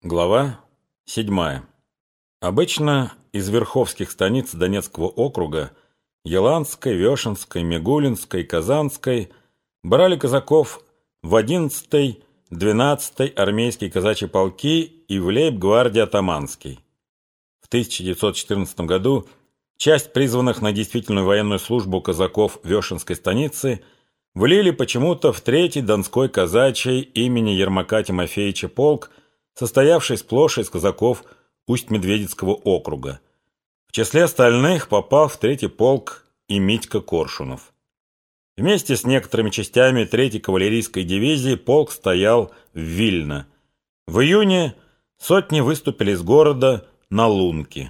Глава 7. Обычно из верховских станиц Донецкого округа Еланской, Вешенской, Мигулинской, Казанской брали казаков в 11-й, 12-й армейские казачьи полки и в лейб-гвардии атаманский. В 1914 году часть призванных на действительную военную службу казаков Вешенской станицы влили почему-то в 3-й Донской казачий имени Ермака Тимофеевича полк, состоявший сплошь из казаков Усть-Медведицкого округа. В числе остальных попал в 3-й полк и Митька Коршунов. Вместе с некоторыми частями 3-й кавалерийской дивизии полк стоял в Вильно. В июне сотни выступили из города на Лунки.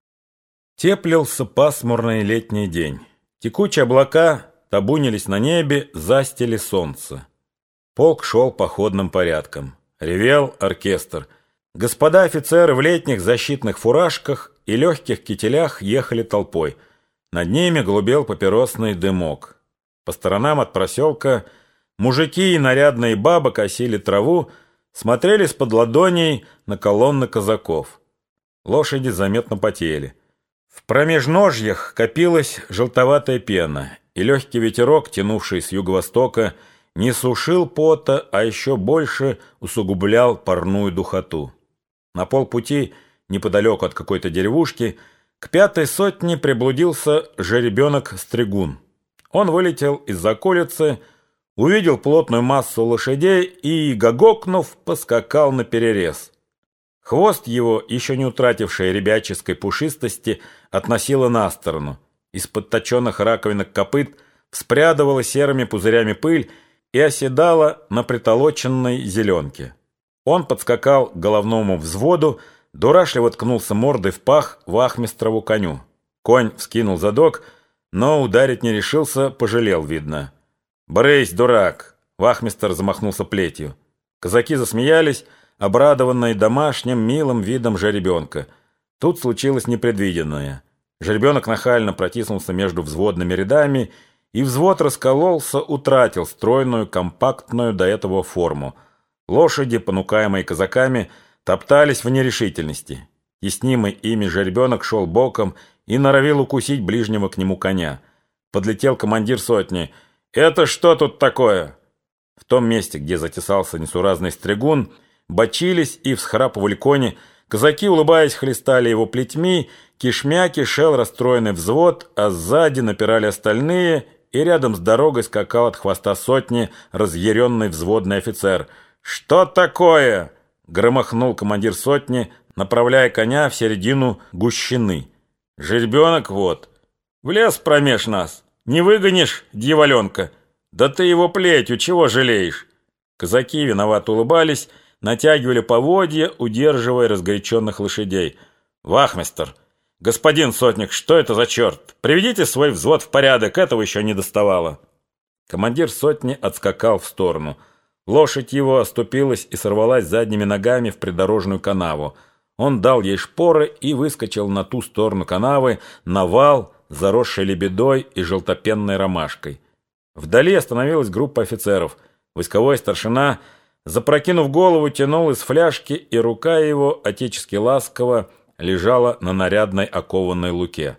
Теплился пасмурный летний день. Текучие облака табунились на небе, застили солнце. Полк шел походным порядком. Ревел оркестр. Господа офицеры в летних защитных фуражках и легких кителях ехали толпой. Над ними голубел папиросный дымок. По сторонам от проселка мужики и нарядные бабы косили траву, смотрели с-под ладоней на колонны казаков. Лошади заметно потели. В промежножьях копилась желтоватая пена, и легкий ветерок, тянувший с юго-востока, не сушил пота, а еще больше усугублял парную духоту. На полпути, неподалеку от какой-то деревушки, к 5-й сотне приблудился жеребенок-стригун. Он вылетел из околицы, увидел плотную массу лошадей и, гогокнув, поскакал наперерез. Хвост его, еще не утративший ребяческой пушистости, относило на сторону. Из-под точенных раковинок копыт вспрядывала серыми пузырями пыль и оседала на притолоченной зеленке. Он подскакал к головному взводу, дурашливо ткнулся мордой в пах вахмистрову коню. Конь вскинул задок, но ударить не решился, пожалел, видно. «Брысь, дурак!» — вахмистр замахнулся плетью. Казаки засмеялись, обрадованные домашним милым видом жеребенка. Тут случилось непредвиденное. Жеребенок нахально протиснулся между взводными рядами, и взвод раскололся, утратил стройную, компактную до этого форму. Лошади, понукаемые казаками, топтались в нерешительности. Теснимый ими жеребенок шел боком и норовил укусить ближнего к нему коня. Подлетел командир сотни. «Это что тут такое?» В том месте, где затесался несуразный стригун, бочились и всхрапывали кони. Казаки, улыбаясь, хлестали его плетьми, кишмя кишел расстроенный взвод, а сзади напирали остальные, и рядом с дорогой скакал от хвоста сотни разъяренный взводный офицер. «Что такое?» — громохнул командир сотни, направляя коня в середину гущины. «Жеребенок вот. Влез промеж нас. Не выгонишь, дьяволенка? Да ты его плетью чего жалеешь?» Казаки виновато улыбались, натягивали поводья, удерживая разгоряченных лошадей. «Вахмистр! Господин сотник, что это за черт? Приведите свой взвод в порядок, этого еще не доставало». Командир сотни отскакал в сторону. Лошадь его оступилась и сорвалась задними ногами в придорожную канаву. Он дал ей шпоры и выскочил на ту сторону канавы, на вал, заросший лебедой и желтопенной ромашкой. Вдали остановилась группа офицеров. Войсковой старшина, запрокинув голову, тянул из фляжки, и рука его, отечески ласково, лежала на нарядной окованной луке.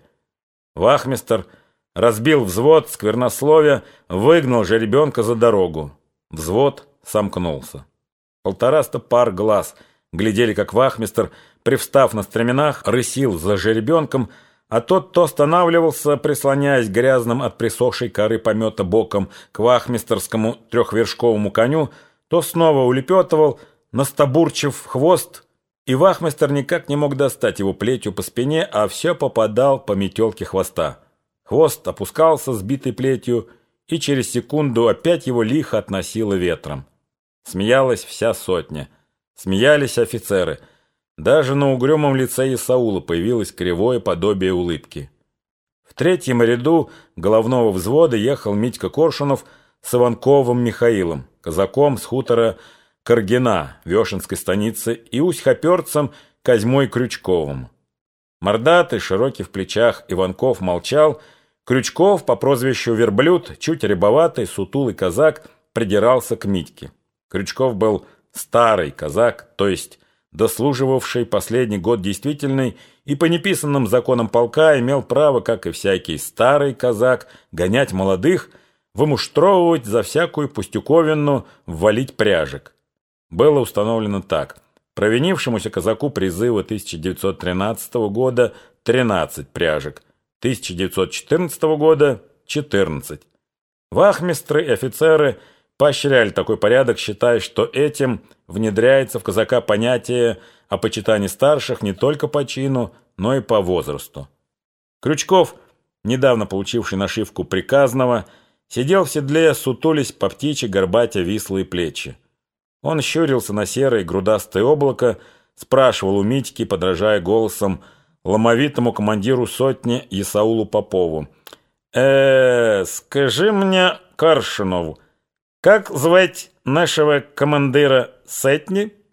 Вахмистр разбил взвод, сквернословия, выгнал жеребенка за дорогу. Взвод сомкнулся. 150 пар глаз глядели, как вахмистр, привстав на стременах, рысил за жеребенком, а тот то останавливался, прислоняясь грязным от присохшей коры помета боком к вахмистерскому трехвершковому коню, то снова улепетывал, настабурчив хвост, и вахмистр никак не мог достать его плетью по спине, а все попадал по метелке хвоста. Хвост опускался сбитой плетью, и через секунду опять его лихо относило ветром. Смеялась вся сотня. Смеялись офицеры. Даже на угрюмом лице Исаула появилось кривое подобие улыбки. В 3-м ряду головного взвода ехал Митька Коршунов с Иванковым Михаилом, казаком с хутора Каргина, Вешенской станицы, и усть-хоперцем Козьмой Крючковым. Мордатый, широкий в плечах, Иванков молчал. Крючков, по прозвищу Верблюд, чуть рябоватый, сутулый казак, придирался к Митьке. Крючков был старый казак, то есть дослуживавший последний год действительный и по неписанным законам полка имел право, как и всякий старый казак, гонять молодых, вымуштровывать за всякую пустяковину, ввалить пряжек. Было установлено так. Провинившемуся казаку призыва 1913 года 13 пряжек, 1914 года 14. Вахмистры и офицеры поощряли такой порядок, считая, что этим внедряется в казака понятие о почитании старших не только по чину, но и по возрасту. Крючков, недавно получивший нашивку приказного, сидел в седле, сутулясь по птичьи, горбатя вислые плечи. Он щурился на серое грудастое облако, спрашивал у Митьки, подражая голосом ломовитому командиру сотни Исаулу Попову: скажи мне, Каршинов, как звать нашего командира сотни?»